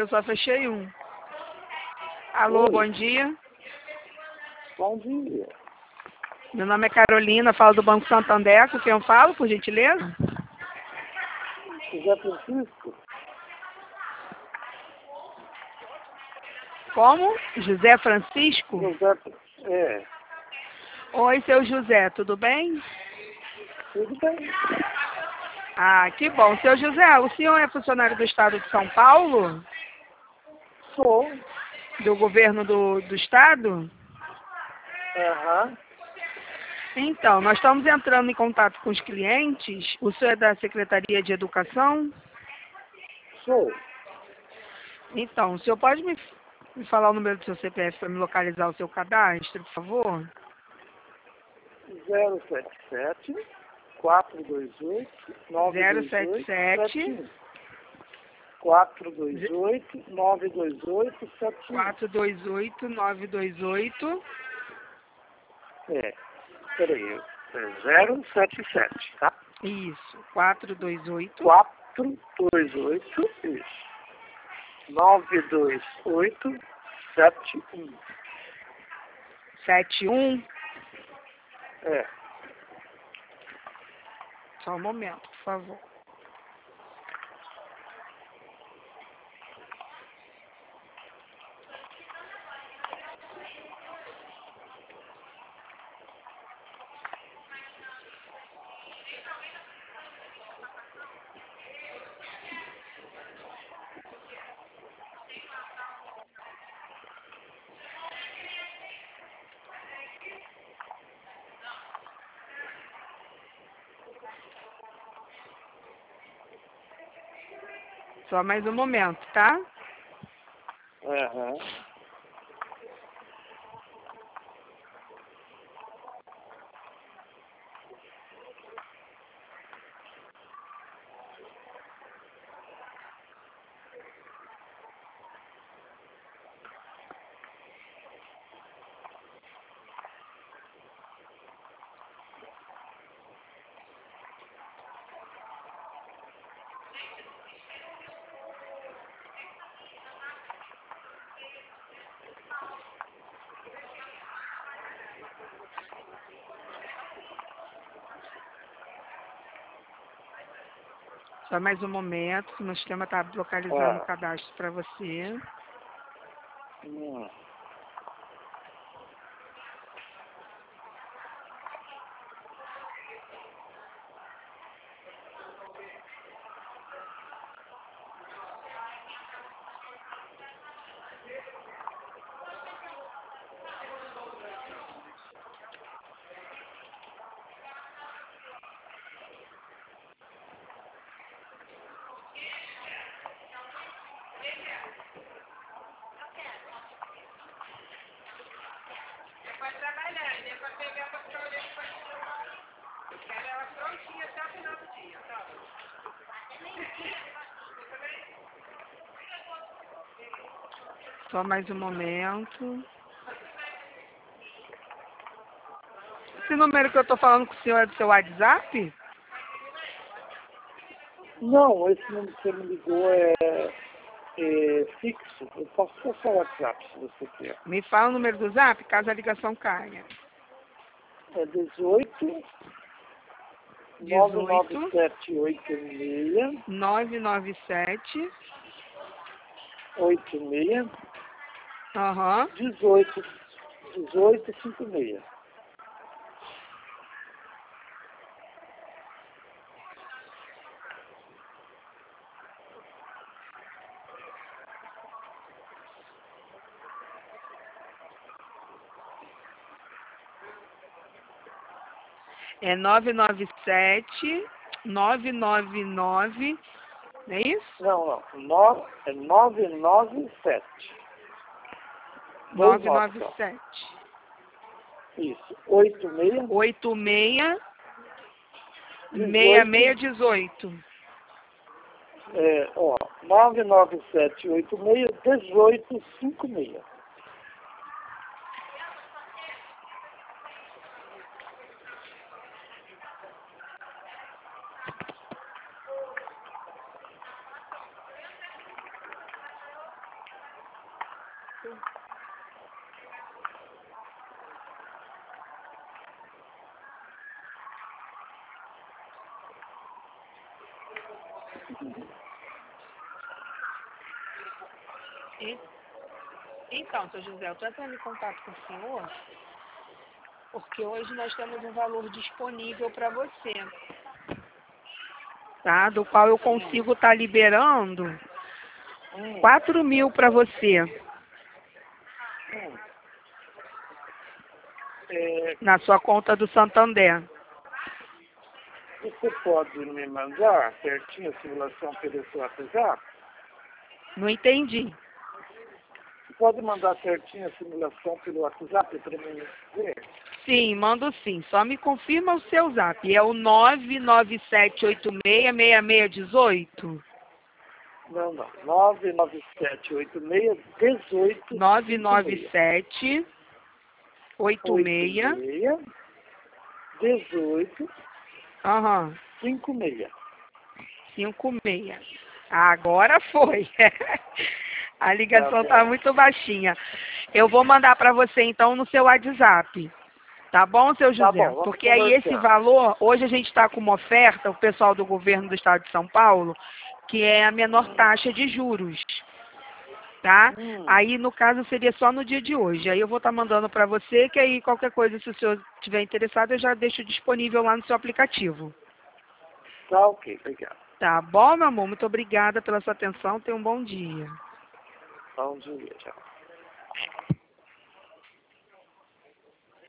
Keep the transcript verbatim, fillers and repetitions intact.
eu só fechei um. Alô, Oi. bom dia. Bom dia. Meu nome é Carolina, falo do Banco Santander. Com quem eu falo, por gentileza? José Francisco? Como? José Francisco? José, é, Oi, seu José, tudo bem? tudo bem. Ah, que bom. Seu José, o senhor é funcionário do Estado de São Paulo? Sou. Do governo do, do Estado? Aham. Então, nós estamos entrando em contato com os clientes. O senhor é da Secretaria de Educação? Sou. Então, o senhor pode me, me falar o número do seu C P F para me localizar o seu cadastro, por favor? zero sete sete, quatro dois oito, nove zero dois sete oito, sete sete um. quatro dois oito, nove dois oito, sete um. quatro dois oito nove dois oito. É, peraí. É zero sete sete, tá? Isso, quatro dois oito quatro dois oito, isso. nove dois oito, sete um. sete um. É. Só um momento, por favor. Só mais um momento, tá? Aham. Só mais um momento, que o meu sistema está localizando o Ah. cadastro para você. Hum. Só mais um momento. Esse número que eu estou falando com o senhor é do seu WhatsApp? Não, esse número que você me ligou é, é fixo. Eu posso passar o WhatsApp se você quer. Me fala o número do Zap, caso a ligação caia. É dezoito, nove nove dezoito, sete oito seis, nove nove sete, oito seis, aham, dezoito, dezoito cinquenta e seis. é nove nove sete, nove nove nove, não é isso? Não, não. No, é nove nove sete. Dois nove nove nove só. sete, Isso. oito seis, oito seis, seis dezoito. seis dezoito. É, ó, nove nove sete oito seis, dezoito cinquenta e seis. E, então, seu José, eu estou entrando em contato com o senhor, porque hoje nós temos um valor disponível para você, tá? Do qual eu consigo estar liberando Hum, quatro mil para você, hum. É, na sua conta do Santander. você pode me mandar certinho a simulação pelo seu WhatsApp? Não entendi. Você pode mandar certinho a simulação pelo WhatsApp para mim ver? Sim, mando sim. Só me confirma o seu zap. É o nove nove sete oito seis, seis seis um oito. Não, não. nove nove sete oito seis um oito nove nove sete oito seis. dezoito Aham. cinco seis. cinco seis. Agora foi. A Tá ligação bom. tá muito baixinha. Eu vou mandar para você então no seu WhatsApp. Tá bom, seu Tá José? bom, vamos Porque aí esse conversar. valor, hoje a gente está com uma oferta, o pessoal do governo do estado de São Paulo, que é a menor taxa de juros. Tá? Hum, Aí, no caso, seria só no dia de hoje. Aí eu vou estar mandando para você, que aí qualquer coisa, se o senhor estiver interessado, eu já deixo disponível lá no seu aplicativo. tá ok, obrigado. Tá bom, meu amor? Muito obrigada pela sua atenção. Tenha um bom dia. Bom dia, tchau.